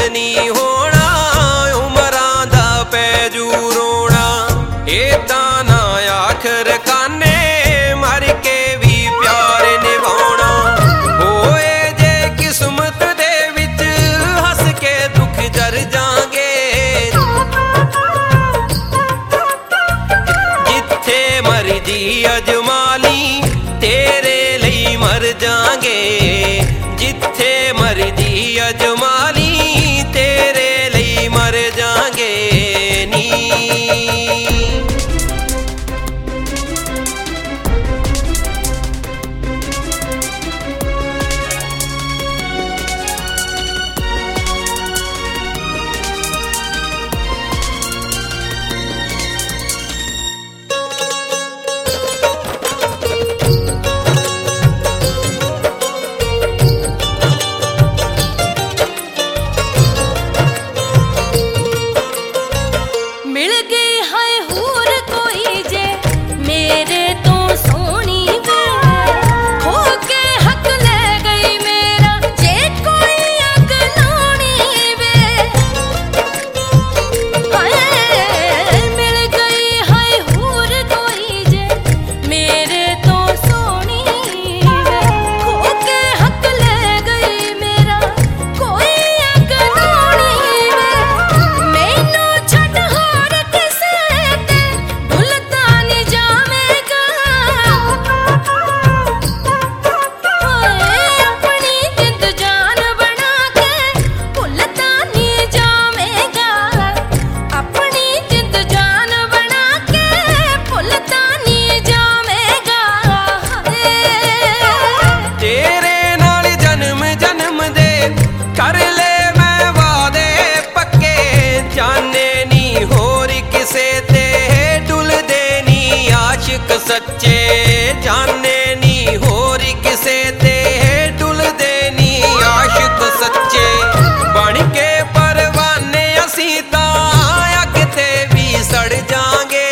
नहीं होना, उमरां दा पैजू रोना। एदा ना आखर खाने मर के भी प्यार निभाना। होए जे किस्मत दे विच हस के दुख जर जांगे, जिथे मर्जी अजमाली तेरे लई मर जांगे। जिथे मर्जी अजमाली तेरे लई मर जांगे नी। कर ले मैं वादे पक्के, जाने नी होर किसे ते डुल देनी आशिक सच्चे। जाने नी होर किसे ते डुल देनी आशिक सच्चे। बन के परवाने असी तां अग ते भी सड़ जांगे।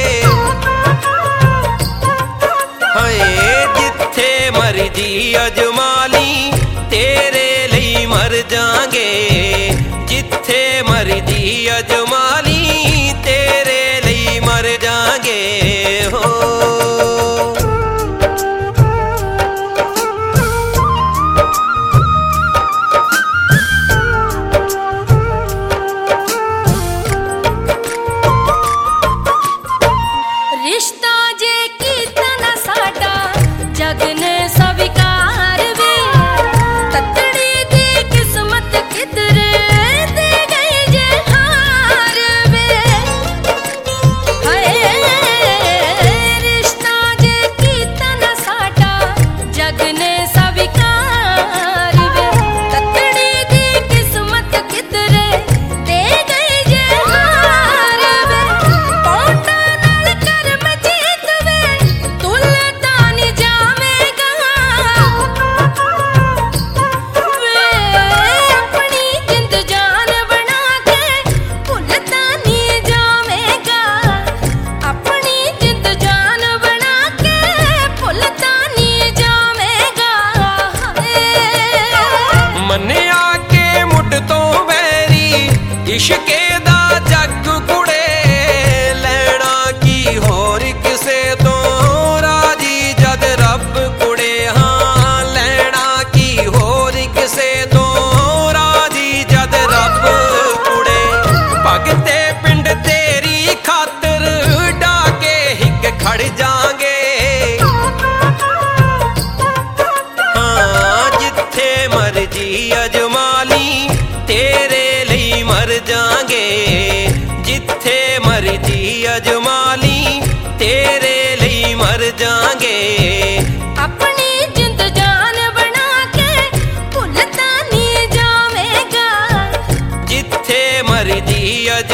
हाय जिथे मर्जी अजमाली तेरे लई मर जांगे। जिथे मर्जी अजमाली तेरे लई मर जांगे हो। रिश्ता जे कीता साडा जग ने स्वीकार वे, ततड़ी दी किस्मत किधरे दे गई जे हार वे। हाय रिश्ता जे कीता साडा जग ने स्वीकार वे, ततड़ी दी किस्मत किधरे दे गई जे हार वे। पौंडा नाल करम जीत वे तुलता नी जावेगा। वे अपनी जिंद जान बना के भुलता नी जावेगा। अपनी जिंद जान बना के भुलता नी जावेगा। मन्निया के मुड तो वैरी इश्के दा जग कुड़े, लैना की होर किसे तो राजी जद रब कुड़े। हाँ लैना की होर किसे तो राजी जद रब कुड़े। भगते पिंड तेरी खातर डाके हिक खड़ जांगे। हाँ जिथे मर्जी अजमाली तेरे लई मर जांगे। जिथे मर्जी अजमाली तेरे लई मर जांगे। अपनी जिंद जान बना के भुलता नी जावेगा। जिथे मर्जी अज